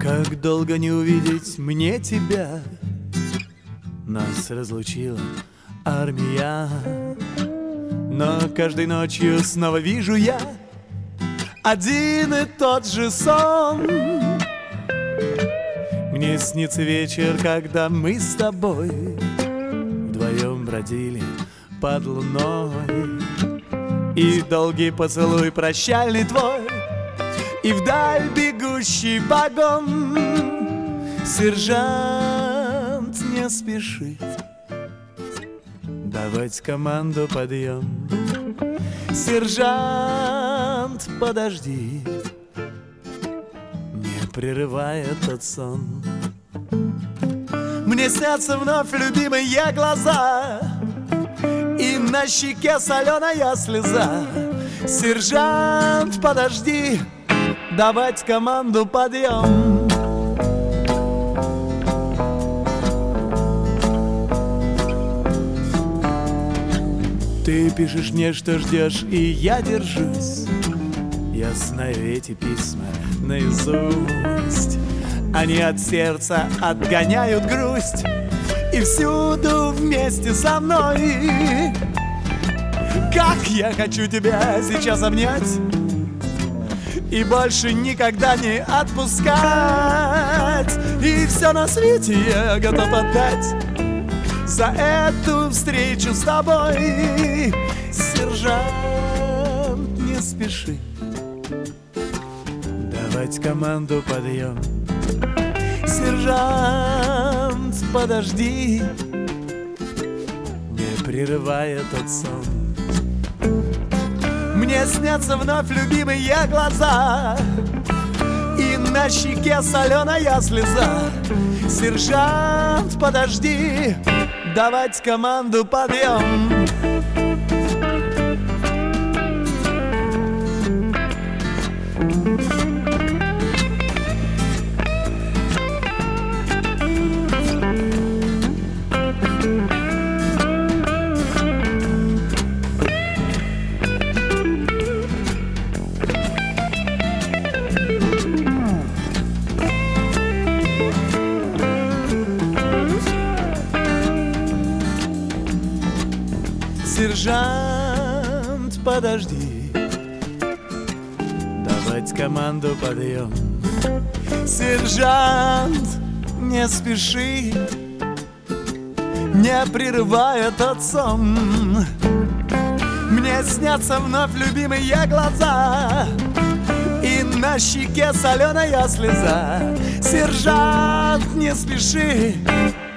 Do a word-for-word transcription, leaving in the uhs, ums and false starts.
Как долго не увидеть мне тебя, нас разлучила армия. Но каждой ночью снова вижу я один и тот же сон. Мне снится вечер, когда мы с тобой вдвоем бродили под луной. И долгий поцелуй прощальный твой, и вдаль бегущий вагон. Сержант, не спеши давать команду подъем. Сержант, подожди, не прерывай этот сон. Мне снятся вновь любимые глаза, и на щеке соленая слеза. Сержант, подожди давать команду подъем. Ты пишешь мне, что ждешь, и я держусь. Я знаю эти письма наизусть. Они от сердца отгоняют грусть, и всюду вместе со мной. Как я хочу тебя сейчас обнять и больше никогда не отпускать. И все на свете я готов отдать за эту встречу с тобой. Сержант, не спеши давать команду подъем. Сержант, подожди, не прерывай этот сон. Мне снятся вновь любимые глаза, и на щеке соленая слеза. Сержант, подожди давать команду подъем. Сержант, подожди давать команду подъем. Сержант, не спеши, не прерывай этот сон. Мне снятся вновь любимые глаза, и на щеке соленая слеза. Сержант, не спеши